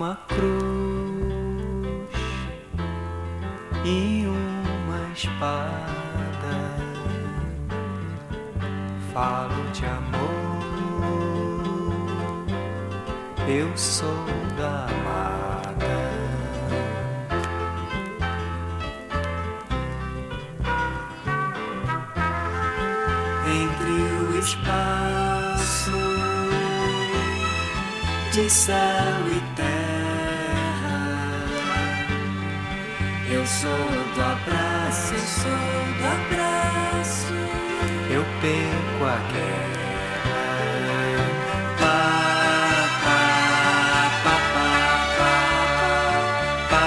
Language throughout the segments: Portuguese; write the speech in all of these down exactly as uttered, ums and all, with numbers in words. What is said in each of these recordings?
uma cruz e uma espada. Falo de amor, eu sou da amada. Entre o espaço de céu e terra, eu sou do abraço, eu sou do abraço, eu perco a guerra. Pá, pá, pá, pá, pá,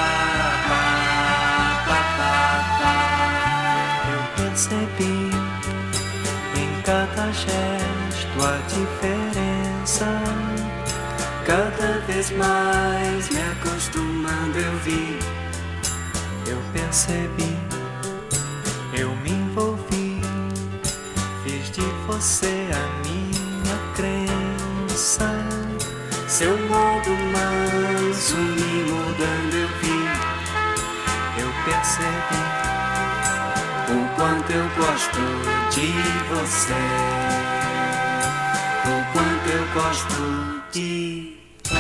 pá, pá, pá, pá. Eu percebi em cada gesto a diferença. Cada vez mais me acostumando eu vi, eu percebi, eu me envolvi, fiz de você a minha crença. Seu modo manso me mudando eu vi, eu percebi o quanto eu gosto de você, o quanto eu gosto de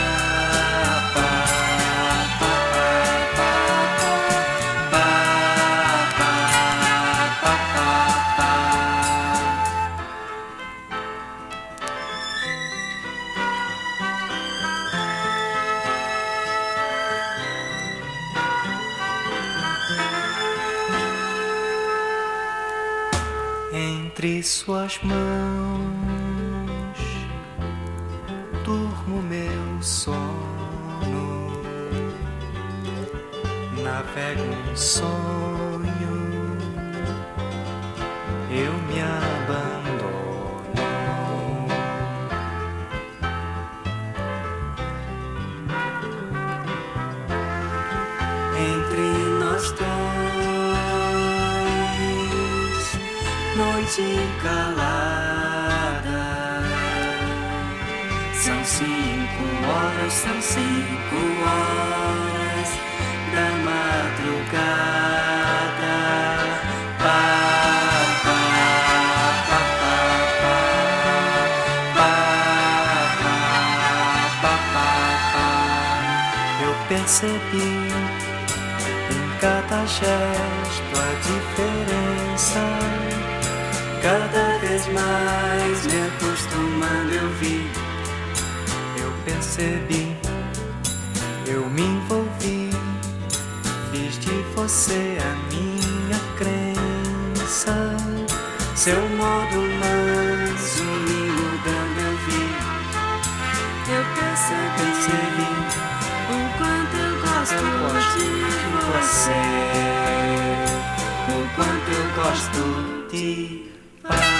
entre suas mãos durmo meu sono, navego um sonho, eu me abandono. Entre nós dois, noite calada, são cinco horas, são cinco horas da madrugada. Pá, pá, pá, pá, pá, pá, pá, pá, pá. Eu percebi em cada gesto a diferença. Cada vez mais me acostumando eu vi, eu percebi, eu me envolvi, fiz de você a minha crença. Seu modo manso me mudando eu vi, eu percebi, percebi o quanto eu gosto, eu gosto de você, o quanto eu gosto de